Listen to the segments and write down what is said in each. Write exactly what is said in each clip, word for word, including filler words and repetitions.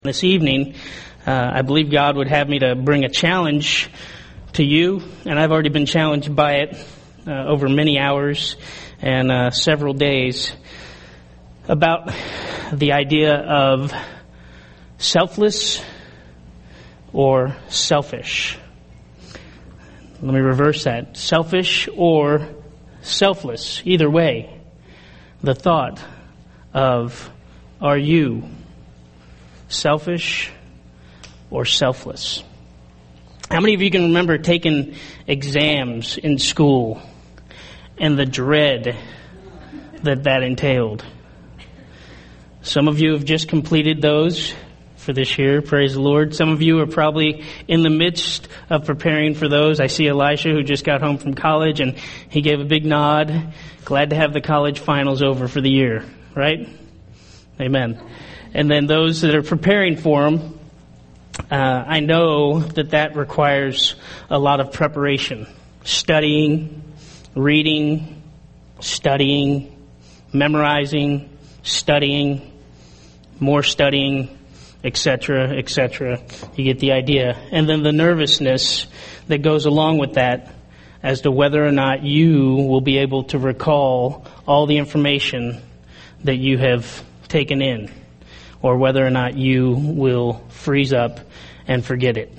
This evening, uh, I believe God would have me to bring a challenge to you, and I've already been challenged by it uh, over many hours and uh, several days about the idea of selfless or selfish. Let me reverse that. Selfish or selfless. Either way, the thought of, are you selfish or selfless? How many of you can remember taking exams in school and the dread that that entailed? Some of you have just completed those for this year, praise the Lord. Some of you are probably in the midst of preparing for those. I see Elisha, who just got home from college, and he gave a big nod. Glad to have the college finals over for the year, right? Amen. And then those that are preparing for them, uh, I know that that requires a lot of preparation. Studying, reading, studying, memorizing, studying, more studying, et cetera, et cetera. You get the idea. And then the nervousness that goes along with that as to whether or not you will be able to recall all the information that you have taken in, or whether or not you will freeze up and forget it.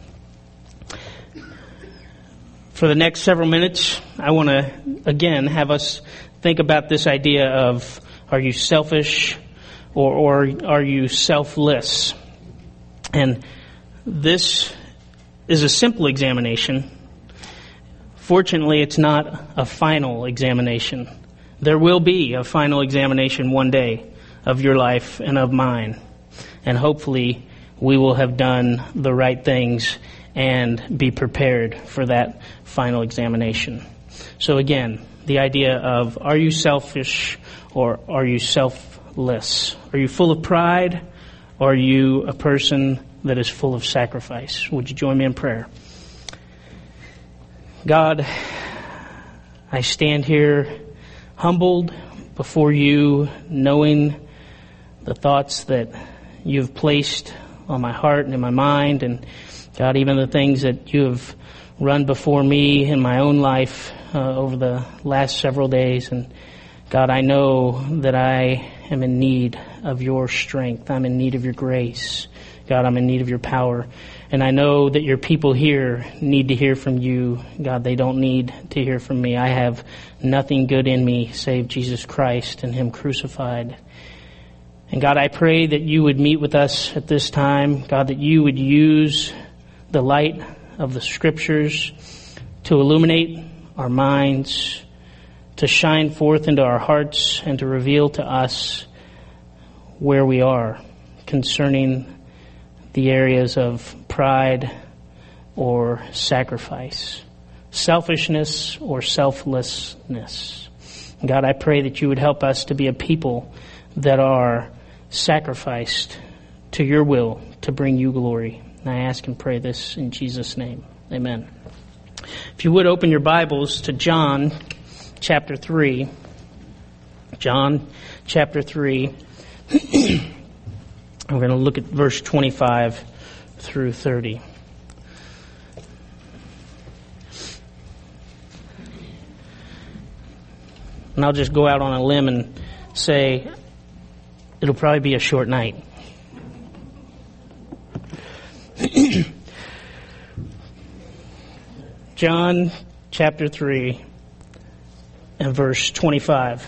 For the next several minutes, I want to, again, have us think about this idea of, are you selfish or, or are you selfless? And this is a simple examination. Fortunately, it's not a final examination. There will be a final examination one day of your life and of mine. And hopefully we will have done the right things and be prepared for that final examination. So again, the idea of, are you selfish or are you selfless? Are you full of pride or are you a person that is full of sacrifice? Would you join me in prayer? God, I stand here humbled before you, knowing the thoughts that you've placed on my heart and in my mind, and God, even the things that you have run before me in my own life uh, over the last several days. And God, I know that I am in need of your strength. I'm in need of your grace. God, I'm in need of your power. And I know that your people here need to hear from you. God, they don't need to hear from me. I have nothing good in me save Jesus Christ and him crucified. And God, I pray that you would meet with us at this time. God, that you would use the light of the Scriptures to illuminate our minds, to shine forth into our hearts, and to reveal to us where we are concerning the areas of pride or sacrifice, selfishness or selflessness. God, I pray that you would help us to be a people that are sacrificed to your will to bring you glory. And I ask and pray this in Jesus' name. Amen. If you would open your Bibles to John chapter three. John chapter three. We're going to look at verse twenty-five through thirty. And I'll just go out on a limb and say it'll probably be a short night. John chapter three and verse twenty-five.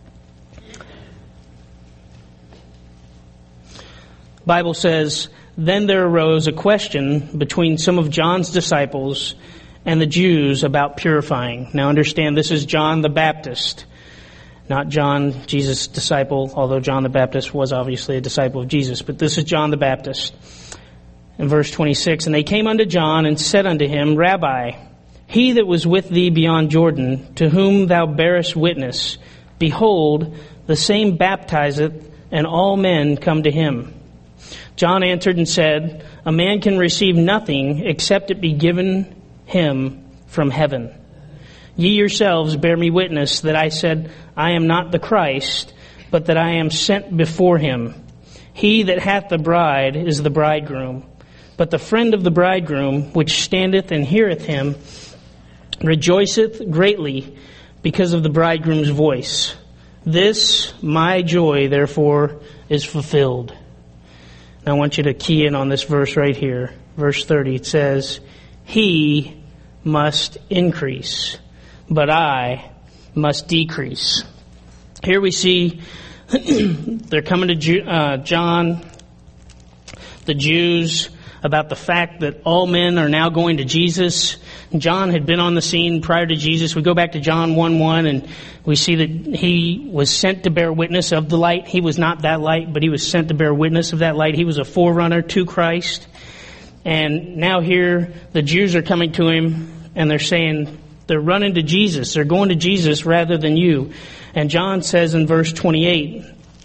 Bible says, "Then there arose a question between some of John's disciples and the Jews about purifying." Now understand, this is John the Baptist, not John, Jesus' disciple, although John the Baptist was obviously a disciple of Jesus. But this is John the Baptist. In verse twenty-six, "And they came unto John and said unto him, Rabbi, he that was with thee beyond Jordan, to whom thou bearest witness, behold, the same baptizeth, and all men come to him. John answered and said, A man can receive nothing except it be given him from heaven. Ye yourselves bear me witness that I said, I am not the Christ, but that I am sent before him. He that hath the bride is the bridegroom. But the friend of the bridegroom, which standeth and heareth him, rejoiceth greatly because of the bridegroom's voice. This my joy, therefore, is fulfilled. Now I want you to key in on this verse right here. Verse thirty, it says, He must increase, but I must decrease. Here we see they're coming to Ju- uh, John, the Jews, about the fact that all men are now going to Jesus. John had been on the scene prior to Jesus. We go back to John one one, and we see that he was sent to bear witness of the light. He was not that light, but he was sent to bear witness of that light. He was a forerunner to Christ. And now here, the Jews are coming to him, and they're saying, they're running to Jesus. They're going to Jesus rather than you. And John says in verse twenty-eight,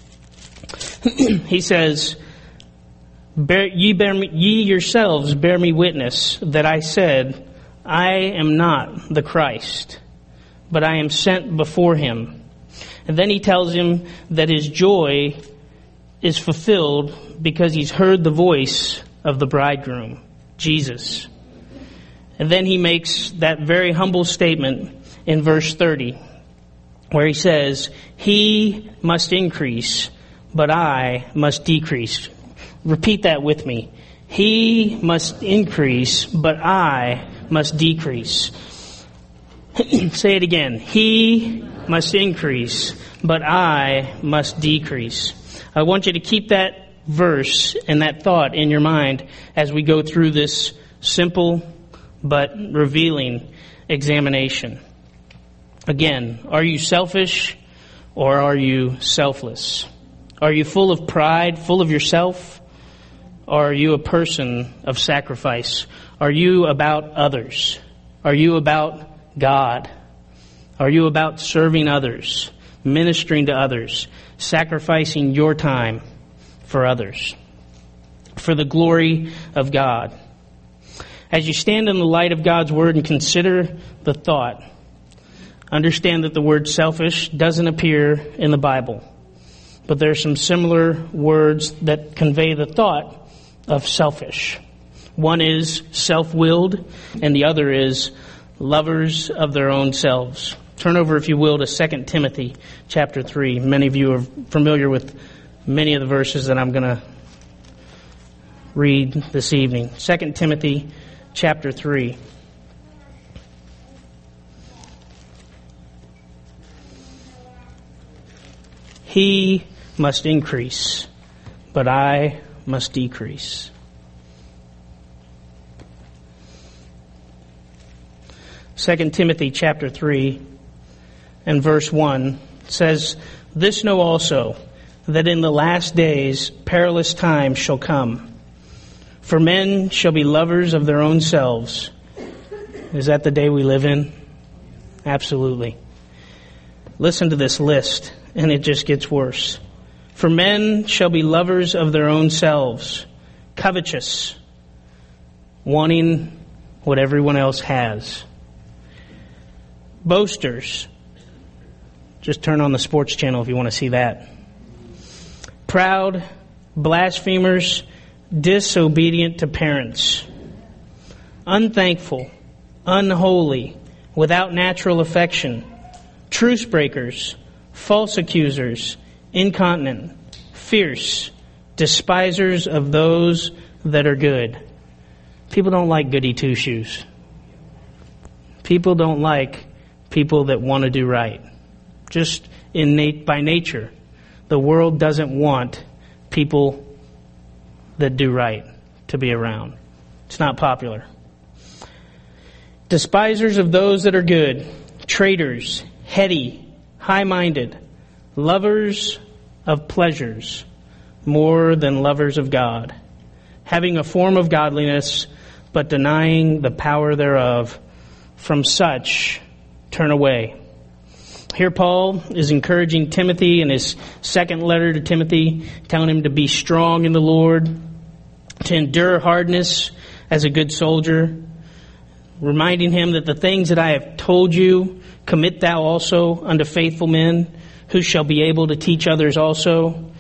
he says, Bear, ye, bear me, ye yourselves bear me witness that I said, I am not the Christ, but I am sent before him. And then he tells him that his joy is fulfilled because he's heard the voice of the bridegroom, Jesus. And then he makes that very humble statement in verse thirty, where he says, He must increase, but I must decrease. Repeat that with me. He must increase, but I must decrease. Say it again. He must increase, but I must decrease. I want you to keep that verse and that thought in your mind as we go through this simple but revealing examination. Again, are you selfish or are you selfless? Are you full of pride, full of yourself? Or are you a person of sacrifice? Are you about others? Are you about God? Are you about serving others, ministering to others, sacrificing your time for others, for the glory of God? As you stand in the light of God's Word and consider the thought, understand that the word selfish doesn't appear in the Bible, but there are some similar words that convey the thought of selfish. One is self-willed, and the other is lovers of their own selves. Turn over, if you will, to Second Timothy chapter three. Many of you are familiar with many of the verses that I'm going to read this evening. Second Timothy chapter three. He must increase, but I must decrease. Second Timothy chapter three and verse one says, This know also, that in the last days perilous times shall come. For men shall be lovers of their own selves. Is that the day we live in? Absolutely. Listen to this list, and it just gets worse. For men shall be lovers of their own selves, covetous, wanting what everyone else has. Boasters. Just turn on the sports channel if you want to see that. Proud, blasphemers, disobedient to parents. Unthankful, unholy, without natural affection. Truce breakers, false accusers, incontinent, fierce, despisers of those that are good. People don't like goody two-shoes. People don't like people that want to do right. Just innate by nature, the world doesn't want people that do right to be around. It's not popular. Despisers of those that are good, traitors, heady, high-minded, lovers of pleasures more than lovers of God, having a form of godliness, but denying the power thereof. From such turn away. Here Paul is encouraging Timothy in his second letter to Timothy, telling him to be strong in the Lord, to endure hardness as a good soldier, reminding him that the things that I have told you, commit thou also unto faithful men, who shall be able to teach others also.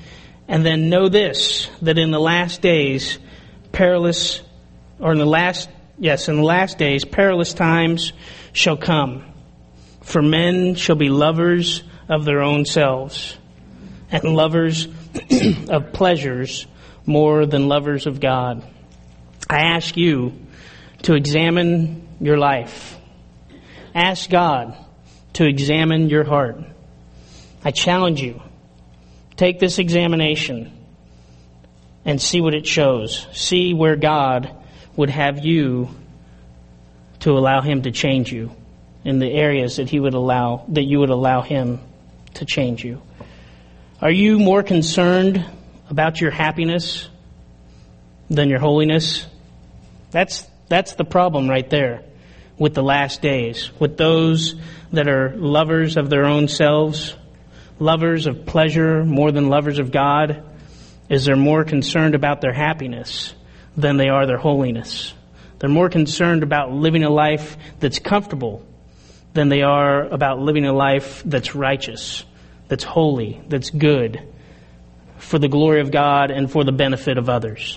And then know this, that in the last days, perilous, or in the last, yes, in the last days, perilous times shall come. For men shall be lovers of their own selves, and lovers of pleasures more than lovers of God. I ask you to examine your life. Ask God to examine your heart. I challenge you. Take this examination and see what it shows. See where God would have you to allow Him to change you in the areas that He would allow, that you would allow Him to change you. Are you more concerned about your happiness than your holiness? That's that's the problem right there with the last days, with those that are lovers of their own selves, lovers of pleasure more than lovers of God, is they're more concerned about their happiness than they are their holiness. They're more concerned about living a life that's comfortable than they are about living a life that's righteous, that's holy, that's good, for the glory of God and for the benefit of others.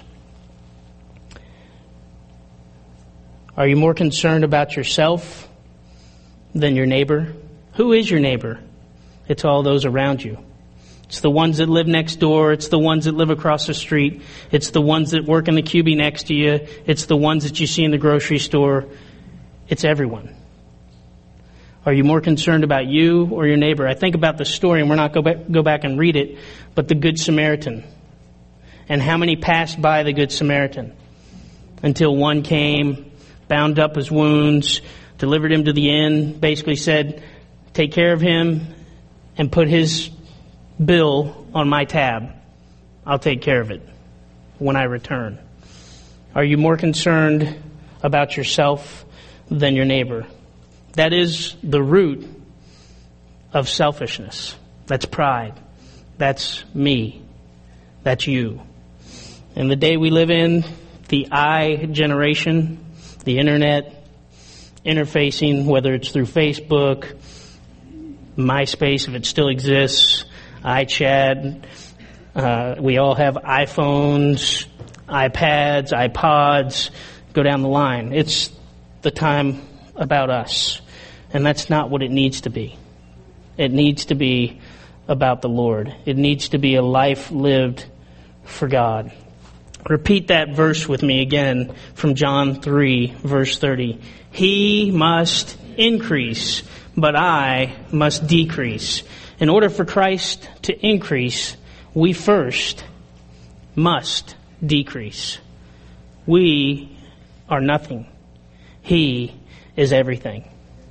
Are you more concerned about yourself than your neighbor? Who is your neighbor? It's all those around you. It's the ones that live next door. It's the ones that live across the street. It's the ones that work in the Q B next to you. It's the ones that you see in the grocery store. It's everyone. Are you more concerned about you or your neighbor? I think about the story, and we're not going to go back and read it, but the Good Samaritan. And how many passed by the Good Samaritan until one came, bound up his wounds, delivered him to the inn, basically said, take care of him and put his bill on my tab. I'll take care of it when I return. Are you more concerned about yourself than your neighbor? That is the root of selfishness. That's pride. That's me. That's you. In the day we live in, the I generation, the internet, interfacing, whether it's through Facebook, MySpace, if it still exists, iChat, uh, we all have iPhones, iPads, iPods, go down the line. It's the time about us. And that's not what it needs to be. It needs to be about the Lord. It needs to be a life lived for God. Repeat that verse with me again from John three, verse thirty. He must increase, but I must decrease. In order for Christ to increase, we first must decrease. We are nothing. He is everything.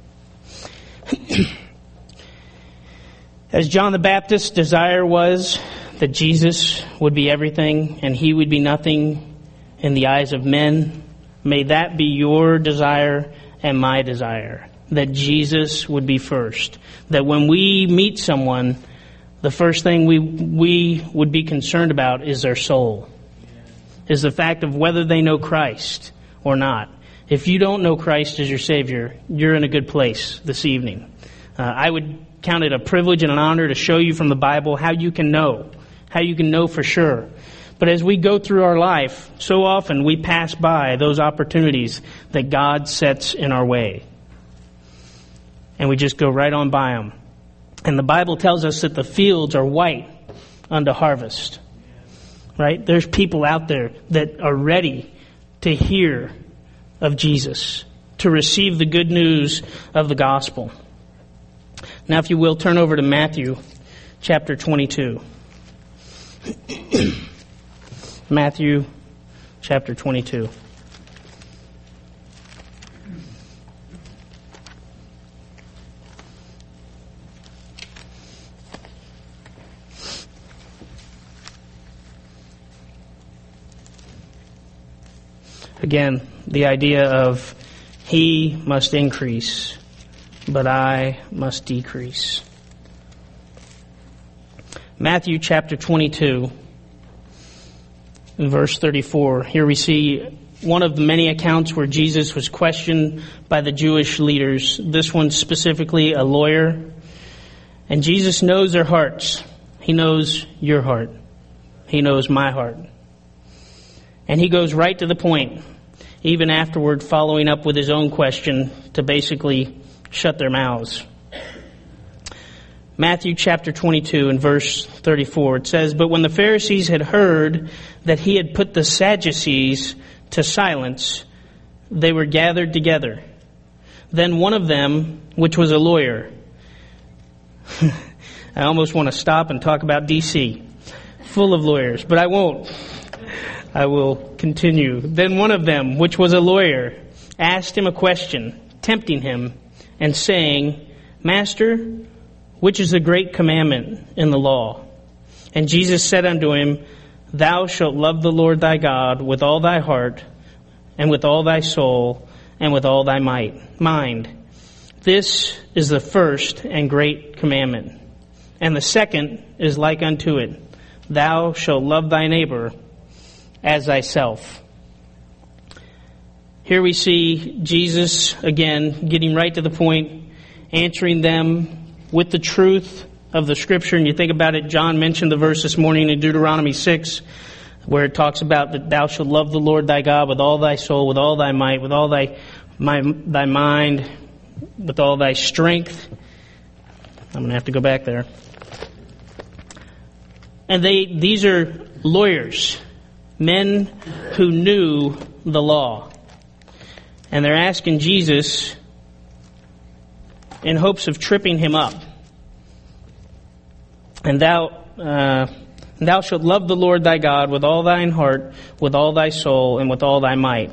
As John the Baptist's desire was that Jesus would be everything and He would be nothing in the eyes of men, may that be your desire and my desire, that Jesus would be first. That when we meet someone, the first thing we we would be concerned about is their soul, is the fact of whether they know Christ or not. If you don't know Christ as your Savior, you're in a good place this evening. Uh, I would count it a privilege and an honor to show you from the Bible how you can know, how you can know for sure. But as we go through our life, so often we pass by those opportunities that God sets in our way. And we just go right on by them. And the Bible tells us that the fields are white unto harvest. Right? There's people out there that are ready to hear of Jesus, to receive the good news of the gospel. Now, if you will, turn over to Matthew chapter twenty-two. Matthew chapter twenty-two. Again, the idea of He must increase, but I must decrease. Matthew chapter twenty-two, in verse thirty-four. Here we see one of the many accounts where Jesus was questioned by the Jewish leaders. This one specifically a lawyer. And Jesus knows their hearts. He knows your heart. He knows my heart. And he goes right to the point, even afterward following up with his own question to basically shut their mouths. Matthew chapter twenty-two and verse thirty-four, it says, "But when the Pharisees had heard that he had put the Sadducees to silence, they were gathered together. Then one of them, which was a lawyer," I almost want to stop and talk about D C, full of lawyers, but I won't. I will continue. "Then one of them, which was a lawyer, asked him a question, tempting him, and saying, 'Master, which is the great commandment in the law?' And Jesus said unto him, 'Thou shalt love the Lord thy God with all thy heart, and with all thy soul, and with all thy might, mind. This is the first and great commandment. And the second is like unto it, Thou shalt love thy neighbor as thyself.'" Here we see Jesus, again, getting right to the point, answering them with the truth of the Scripture. And you think about it, John mentioned the verse this morning in Deuteronomy six, where it talks about that thou shalt love the Lord thy God with all thy soul, with all thy might, with all thy, my, thy mind, with all thy strength. I'm going to have to go back there. And they, these are lawyers, men who knew the law. And they're asking Jesus in hopes of tripping him up. And thou, uh, thou shalt love the Lord thy God with all thine heart, with all thy soul, and with all thy might.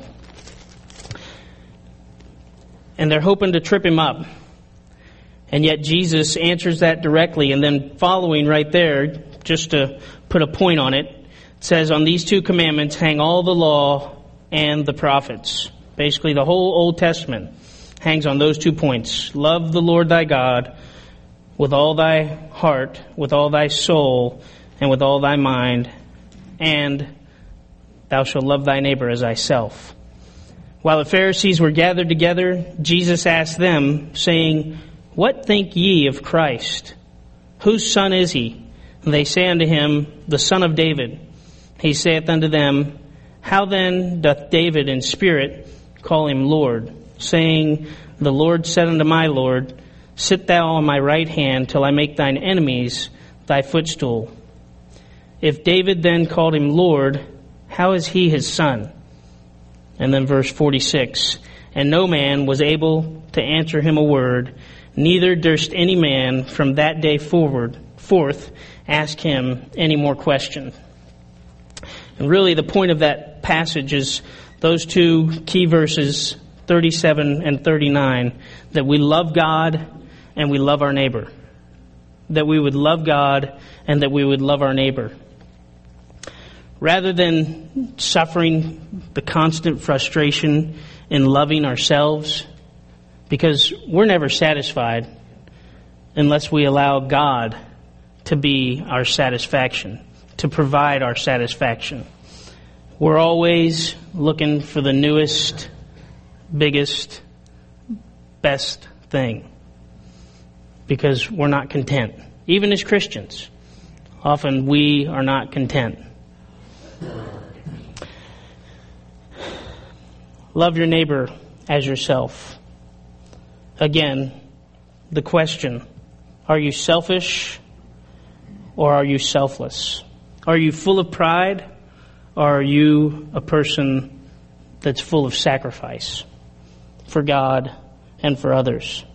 And they're hoping to trip him up. And yet Jesus answers that directly. And then following right there, just to put a point on it, it says, "On these two commandments hang all the law and the prophets." Basically, the whole Old Testament hangs on those two points. Love the Lord thy God with all thy heart, with all thy soul, and with all thy mind, and thou shalt love thy neighbor as thyself. While the Pharisees were gathered together, Jesus asked them, saying, "What think ye of Christ? Whose son is he?" And they say unto him, "The son of David." He saith unto them, "How then doth David in spirit call him Lord, saying, The Lord said unto my Lord, Sit thou on my right hand till I make thine enemies thy footstool. If David then called him Lord, how is he his son?" And then verse forty-six, "And no man was able to answer him a word, neither durst any man from that day forward forth ask him any more question." And really the point of that passage is those two key verses, thirty-seven and thirty-nine, that we love God and we love our neighbor. That we would love God and that we would love our neighbor. Rather than suffering the constant frustration in loving ourselves, because we're never satisfied unless we allow God to be our satisfaction, to provide our satisfaction. We're always looking for the newest, biggest, best thing, because we're not content. Even as Christians, often we are not content. Love your neighbor as yourself. Again, the question, are you selfish or are you selfless? Are you full of pride or are you a person that's full of sacrifice for God and for others?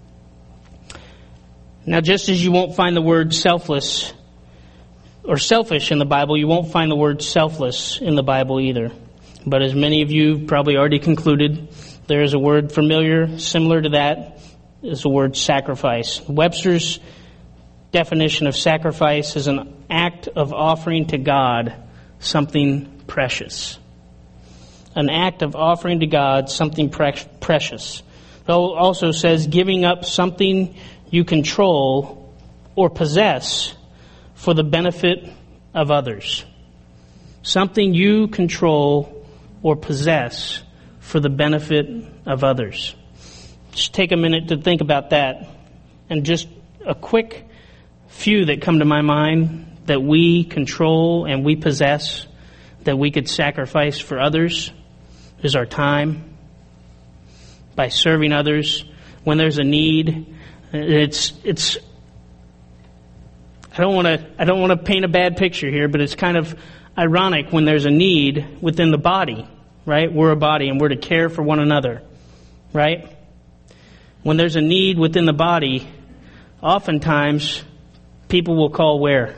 Now, just as you won't find the word selfless or selfish in the Bible, you won't find the word selfless in the Bible either. But as many of you probably already concluded, there is a word familiar, similar to that, is the word sacrifice. Webster's definition of sacrifice is an act of offering to God something precious. An act of offering to God something pre- precious. It also says giving up something you control or possess for the benefit of others. Something you control or possess for the benefit of others. Just take a minute to think about that. And just a quick few that come to my mind that we control and we possess that we could sacrifice for others is our time. By serving others when there's a need, it's it's. I don't want to I don't want to paint a bad picture here, but it's kind of ironic when there's a need within the body, right? We're a body and we're to care for one another, right? When there's a need within the body, oftentimes people will call where?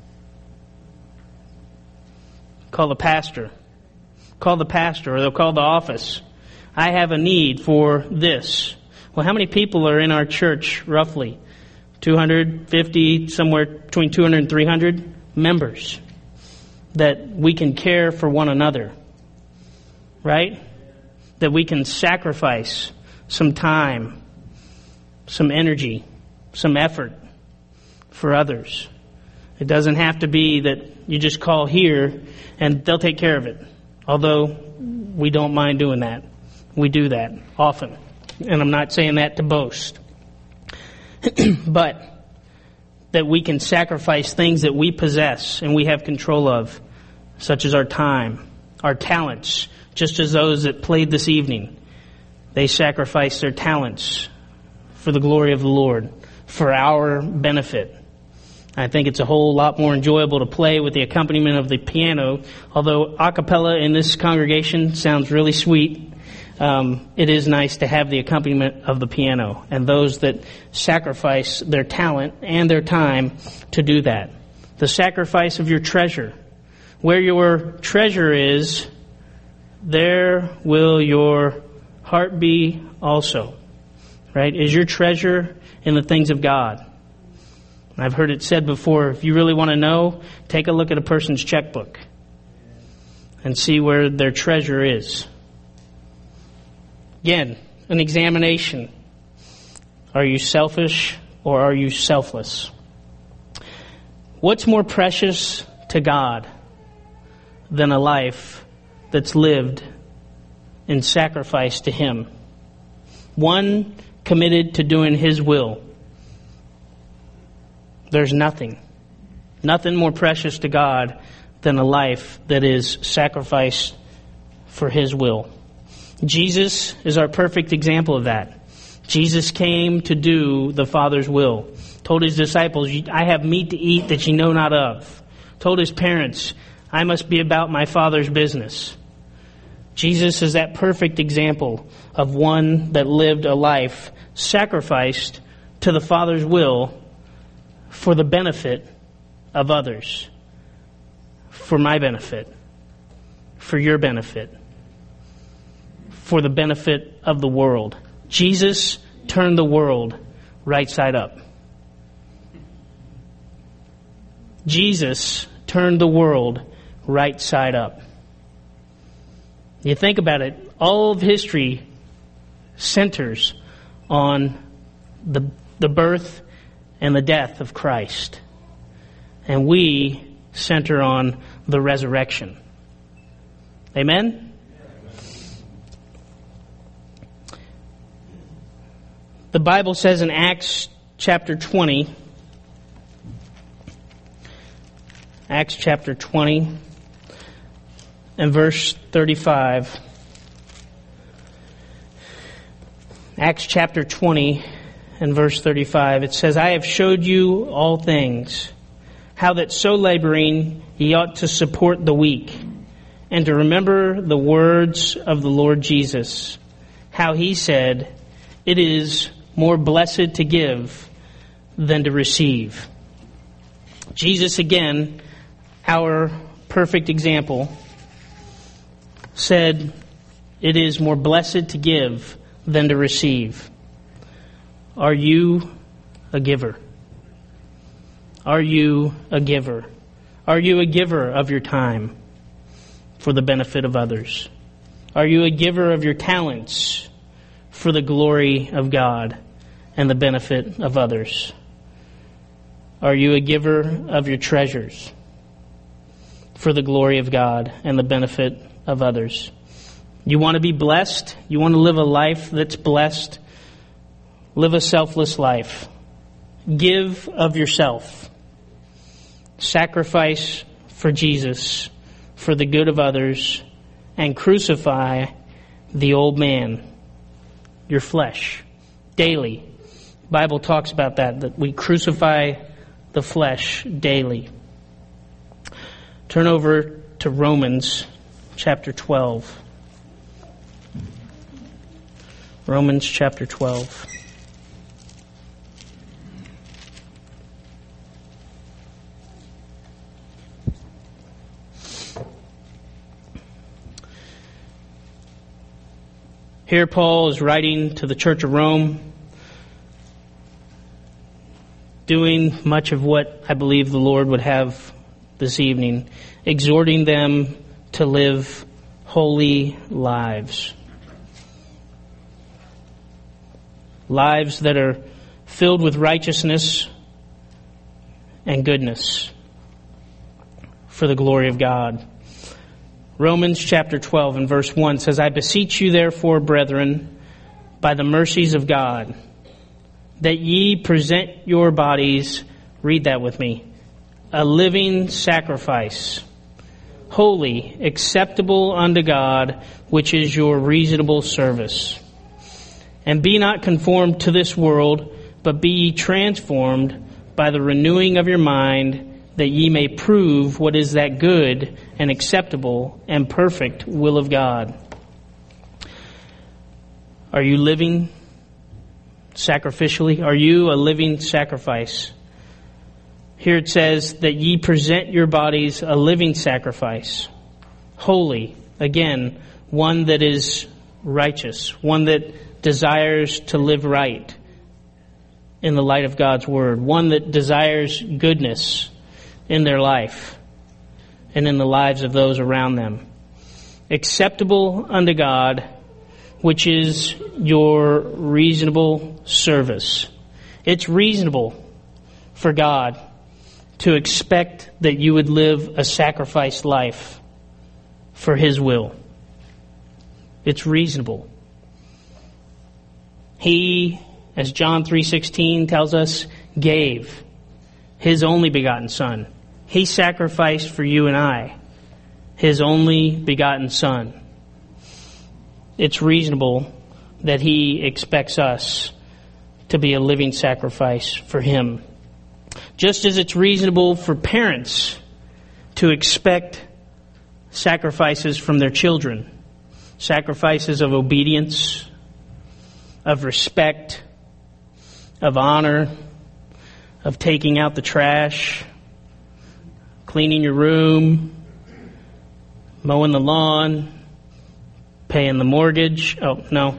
Call the pastor. Call the pastor, or they'll call the office. I have a need for this. Well, how many people are in our church, roughly? two hundred fifty, somewhere between two hundred and three hundred members that we can care for one another, right? That we can sacrifice some time, some energy, some effort for others. It doesn't have to be that you just call here and they'll take care of it, although we don't mind doing that. We do that often, and I'm not saying that to boast. But that we can sacrifice things that we possess and we have control of, such as our time, our talents, just as those that played this evening. They sacrificed their talents for the glory of the Lord, for our benefit. I think it's a whole lot more enjoyable to play with the accompaniment of the piano, although a cappella in this congregation sounds really sweet. Um, it is nice to have the accompaniment of the piano and those that sacrifice their talent and their time to do that. The sacrifice of your treasure. Where your treasure is, there will your heart be also. Right? Is your treasure in the things of God? I've heard it said before, if you really want to know, take a look at a person's checkbook and see where their treasure is. Again, an examination. Are you selfish or are you selfless? What's more precious to God than a life that's lived in sacrifice to Him? One committed to doing His will. There's nothing, nothing more precious to God than a life that is sacrificed for His will. Jesus is our perfect example of that. Jesus came to do the Father's will. Told His disciples, I have meat to eat that ye know not of. Told His parents, I must be about my Father's business. Jesus is that perfect example of one that lived a life sacrificed to the Father's will for the benefit of others, for my benefit, for your benefit, for the benefit of the world. Jesus turned the world right side up. Jesus turned the world right side up. You think about it, all of history centers on the, the birth and the death of Christ. And we center on the resurrection. Amen? The Bible says in Acts chapter twenty, Acts chapter twenty and verse thirty-five. Acts chapter twenty and verse thirty-five, it says, I have showed you all things, how that so laboring ye ought to support the weak, and to remember the words of the Lord Jesus, how He said, it is more blessed to give than to receive. Jesus, again, our perfect example, said, it is more blessed to give than to receive. Are you a giver? Are you a giver? Are you a giver of your time for the benefit of others? Are you a giver of your talents for the glory of God and the benefit of others? Are you a giver of your treasures for the glory of God and the benefit of others? You want to be blessed? You want to live a life that's blessed? Live a selfless life. Give of yourself. sacrifice for Jesus, for the good of others, and crucify the old man, your flesh, daily. The Bible talks about that, that we crucify the flesh daily. Turn over to Romans chapter twelve. Romans chapter twelve. Here Paul is writing to the church of Rome, doing much of what I believe the Lord would have this evening, exhorting them to live holy lives. Lives that are filled with righteousness and goodness for the glory of God. Romans chapter twelve and verse one says, I beseech you therefore, brethren, by the mercies of God, that ye present your bodies, read that with me, a living sacrifice, holy, acceptable unto God, which is your reasonable service. And be not conformed to this world, but be ye transformed by the renewing of your mind, that ye may prove what is that good and acceptable and perfect will of God. Are you living sacrificially? Are you a living sacrifice? Here it says that ye present your bodies a living sacrifice, holy, again, one that is righteous, one that desires to live right in the light of God's word, one that desires goodness in their life and in the lives of those around them. Acceptable unto God, which is your reasonable service. It's reasonable for God to expect that you would live a sacrificed life for His will. It's reasonable. He, as John three sixteen tells us, gave His only begotten Son. He sacrificed for you and I, His only begotten Son. It's reasonable that He expects us to be a living sacrifice for Him. Just as it's reasonable for parents to expect sacrifices from their children, sacrifices of obedience, of respect, of honor, of taking out the trash, cleaning your room, mowing the lawn, paying the mortgage. Oh, no.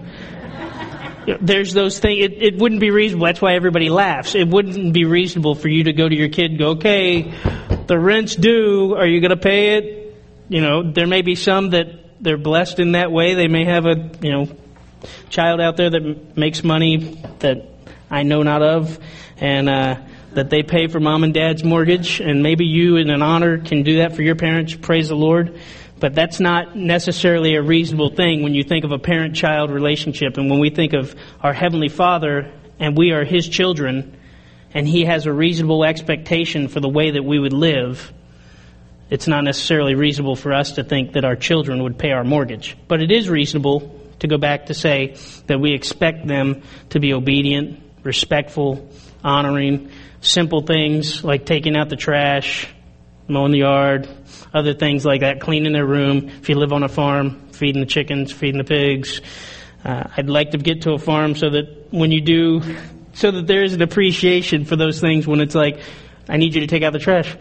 There's those things. It, it wouldn't be reasonable. That's why everybody laughs. It wouldn't be reasonable for you to go to your kid and go, okay, the rent's due. Are you going to pay it? You know, there may be some that they're blessed in that way. They may have a, you know, child out there that makes money that I know not of, and uh, that they pay for mom and dad's mortgage, and maybe you in an honor can do that for your parents. Praise the Lord. But that's not necessarily a reasonable thing when you think of a parent-child relationship. And when we think of our Heavenly Father and we are His children and He has a reasonable expectation for the way that we would live, it's not necessarily reasonable for us to think that our children would pay our mortgage. But it is reasonable to go back to say that we expect them to be obedient, respectful, honoring, simple things like taking out the trash, mowing the yard, other things like that, cleaning their room. If you live on a farm, feeding the chickens, feeding the pigs. Uh, I'd like to get to a farm so that when you do, so that there is an appreciation for those things when it's like, I need you to take out the trash.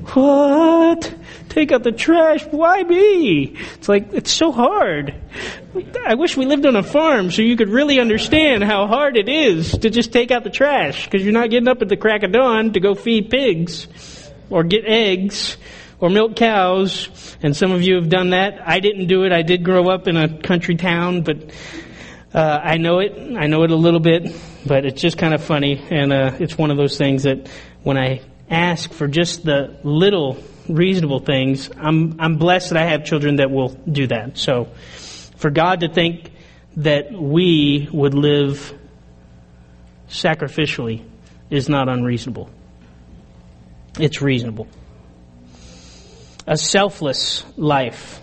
What? Take out the trash? Why me? It's like, it's so hard. I wish we lived on a farm so you could really understand how hard it is to just take out the trash, because you're not getting up at the crack of dawn to go feed pigs or get eggs or milk cows. And some of you have done that. I didn't do it. I did grow up in a country town, but uh, I know it. I know it a little bit, but it's just kind of funny. And uh, it's one of those things that when I ask for just the little reasonable things, I'm I'm blessed that I have children that will do that. So for God to think that we would live sacrificially is not unreasonable. It's reasonable. A selfless life.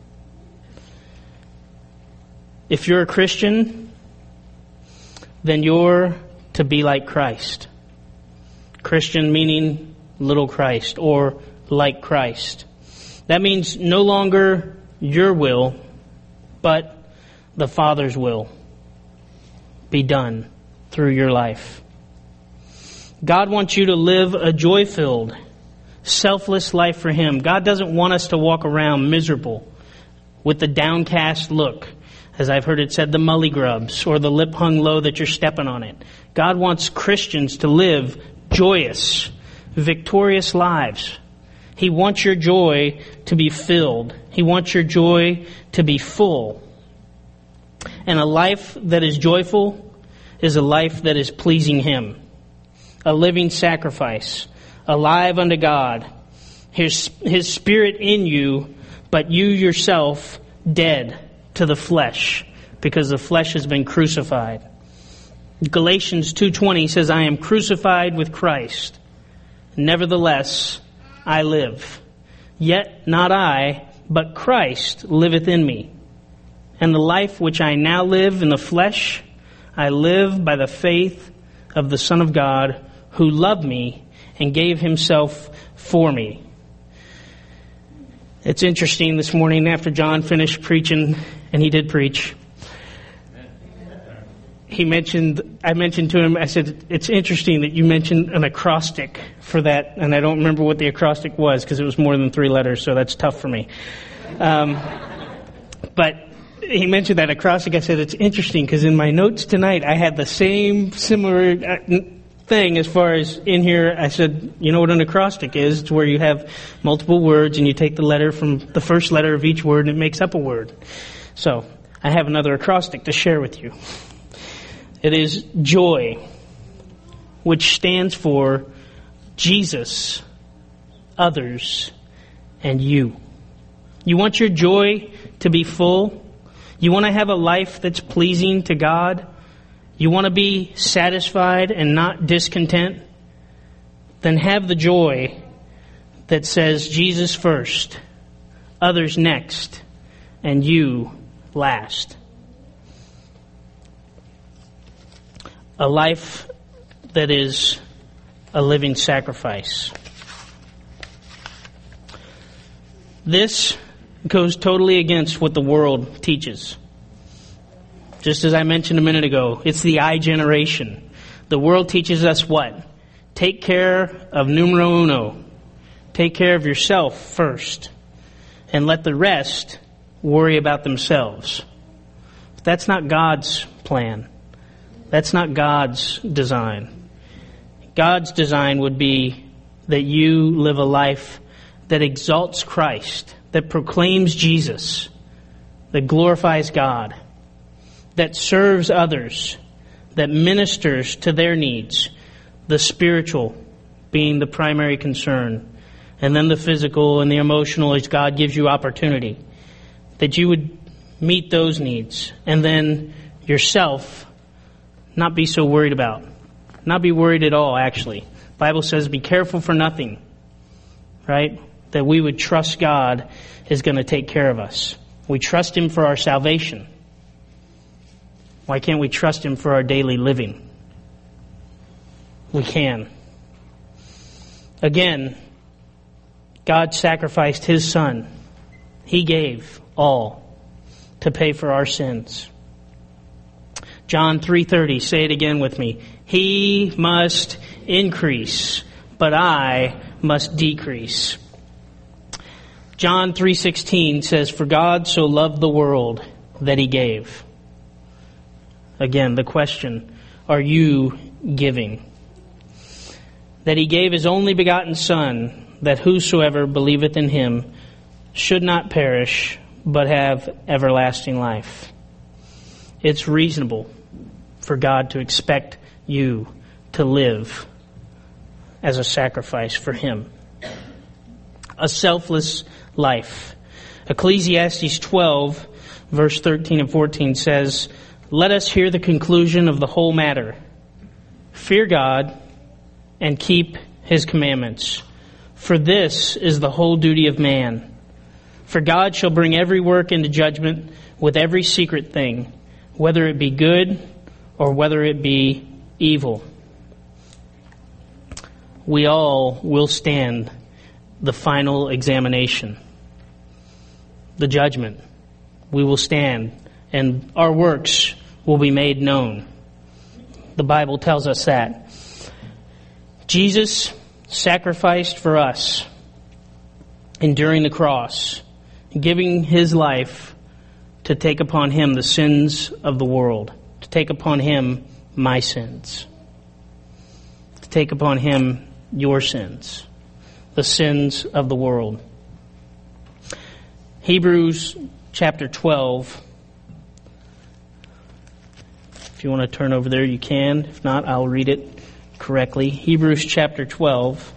If you're a Christian, then you're to be like Christ. Christian meaning little Christ or like Christ. That means no longer your will, but the Father's will be done through your life. God wants you to live a joy-filled, selfless life for Him. God doesn't want us to walk around miserable with the downcast look, as I've heard it said, the mully grubs, or the lip hung low that you're stepping on it. God wants Christians to live joyous, victorious lives. He wants your joy to be filled. He wants your joy to be full. And a life that is joyful is a life that is pleasing Him. A living sacrifice, alive unto God. His, His Spirit in you, but you yourself dead to the flesh, because the flesh has been crucified. Galatians two twenty says, I am crucified with Christ. Nevertheless, I live. Yet not I, but Christ liveth in me. And the life which I now live in the flesh, I live by the faith of the Son of God, who loved me and gave Himself for me. It's interesting this morning after John finished preaching, and he did preach, he mentioned, I mentioned to him, I said, it's interesting that you mentioned an acrostic for that, and I don't remember what the acrostic was because it was more than three letters, so that's tough for me. Um, but he mentioned that acrostic. I said, it's interesting because in my notes tonight, I had the same similar thing as far as in here. I said, you know what an acrostic is? It's where you have multiple words and you take the letter from the first letter of each word and it makes up a word. So I have another acrostic to share with you. It is joy, which stands for Jesus, others, and you. You want your joy to be full? You want to have a life that's pleasing to God? You want to be satisfied and not discontent? Then have the joy that says Jesus first, others next, and you last. A life that is a living sacrifice. This goes totally against what the world teaches. Just as I mentioned a minute ago, it's the I generation. The world teaches us what? Take care of numero uno. Take care of yourself first. And let the rest worry about themselves. But that's not God's plan. That's not God's design. God's design would be that you live a life that exalts Christ, that proclaims Jesus, that glorifies God, that serves others, that ministers to their needs, the spiritual being the primary concern, and then the physical and the emotional as God gives you opportunity, that you would meet those needs, and then yourself not be so worried about. Not be worried at all, actually. The Bible says be careful for nothing, right? That we would trust God is going to take care of us. We trust Him for our salvation. Why can't we trust Him for our daily living? We can. Again, God sacrificed His Son. He gave all to pay for our sins. John three thirty, say it again with me. He must increase, but I must decrease. John three sixteen says, for God so loved the world that He gave. Again, the question, are you giving? That He gave His only begotten Son, that whosoever believeth in Him should not perish, but have everlasting life. It's reasonable for God to expect you to live as a sacrifice for Him. A selfless life. Ecclesiastes twelve, verse thirteen and fourteen says, let us hear the conclusion of the whole matter. Fear God and keep His commandments, For this is the whole duty of man. For God shall bring every work into judgment with every secret thing, whether it be good or whether it be evil. We all will stand the final examination, the judgment. We will stand, and our works will be made known. The Bible tells us that. Jesus sacrificed for us, enduring the cross, giving his life to take upon him the sins of the world, to take upon him my sins, to take upon him your sins, the sins of the world. Hebrews chapter twelve. If you want to turn over there, you can. If not, I'll read it correctly. Hebrews chapter twelve.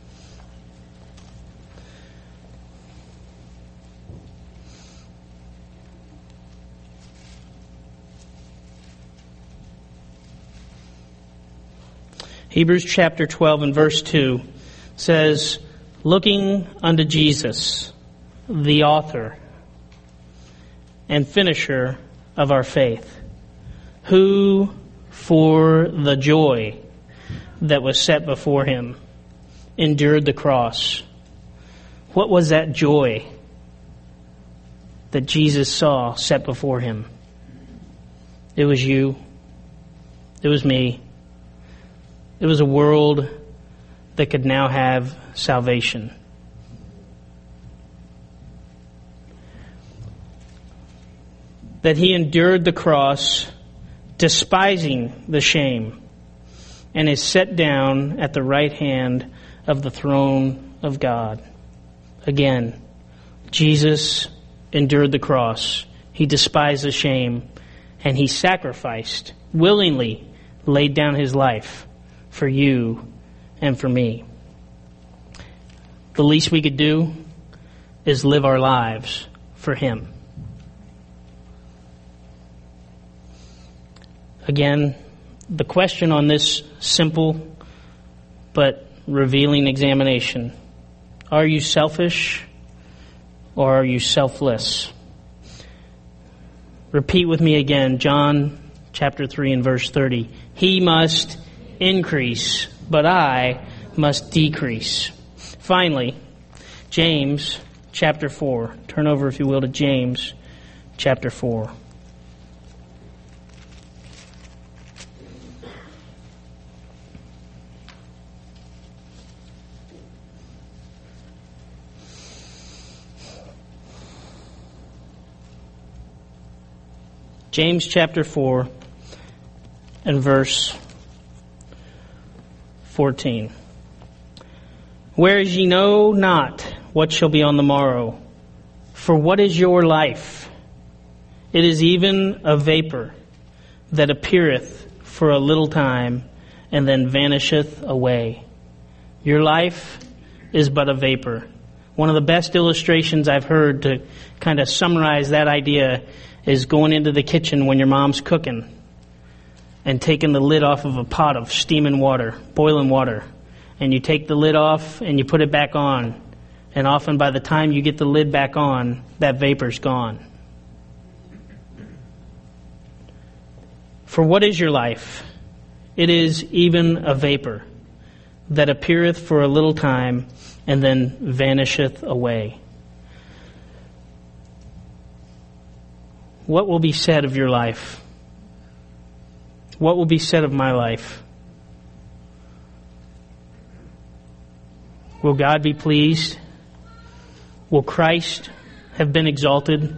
Hebrews chapter twelve and verse two says, looking unto Jesus, the author and finisher of our faith, who for the joy that was set before him endured the cross. What was that joy that Jesus saw set before him? It was you. It was me. It was a world that could now have salvation. That he endured the cross, despising the shame, and is set down at the right hand of the throne of God. Again, Jesus endured the cross. He despised the shame, and he sacrificed, willingly laid down his life for you and for me. The least we could do is live our lives for him. Again, the question on this simple but revealing examination: are you selfish or are you selfless? Repeat with me again, John chapter three and verse thirty. He must increase, but I must decrease. Finally, James chapter four. Turn over, if you will, to James chapter four. James chapter four and verse fourteen. Whereas ye know not what shall be on the morrow, for what is your life? It is even a vapor that appeareth for a little time and then vanisheth away. Your life is but a vapor. One of the best illustrations I've heard to kind of summarize that idea is going into the kitchen when your mom's cooking and taking the lid off of a pot of steaming water, boiling water. And you take the lid off and you put it back on. And often by the time you get the lid back on, that vapor's gone. For what is your life? It is even a vapor that appeareth for a little time and then vanisheth away. What will be said of your life? What will be said of my life? Will God be pleased? Will Christ have been exalted?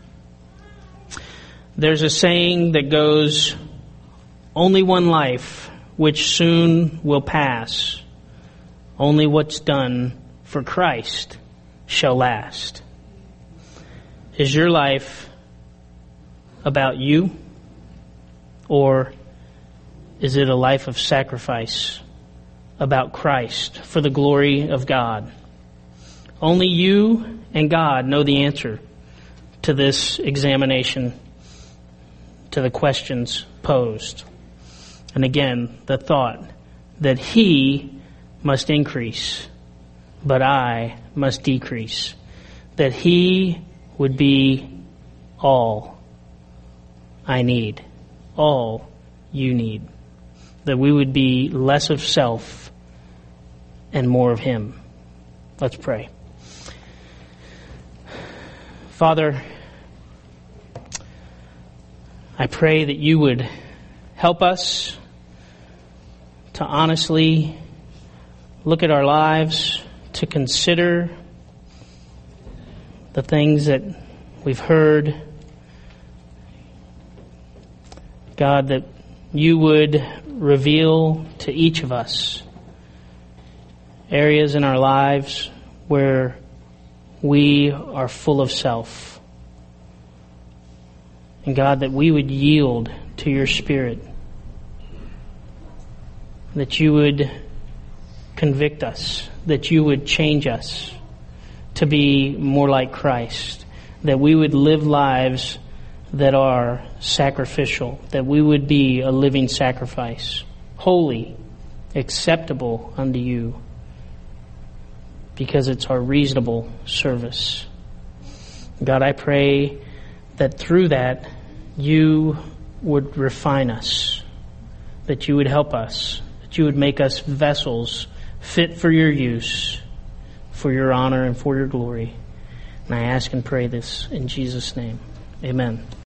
There's a saying that goes, only one life, which soon will pass. Only what's done for Christ shall last. Is your life about you, or is it a life of sacrifice about Christ for the glory of God? Only you and God know the answer to this examination, to the questions posed. And again, the thought that He must increase, but I must decrease, that He would be all I need, all you need, that we would be less of self and more of Him. Let's pray. Father, I pray that you would help us to honestly look at our lives, to consider the things that we've heard. God, that you would reveal to each of us areas in our lives where we are full of self. And God, that we would yield to your Spirit, that you would convict us, that you would change us to be more like Christ, that we would live lives that are sacrificial, that we would be a living sacrifice, holy, acceptable unto you, because it's our reasonable service. God, I pray that through that you would refine us, that you would help us, that you would make us vessels fit for your use, for your honor and for your glory. And I ask and pray this in Jesus' name. Amen.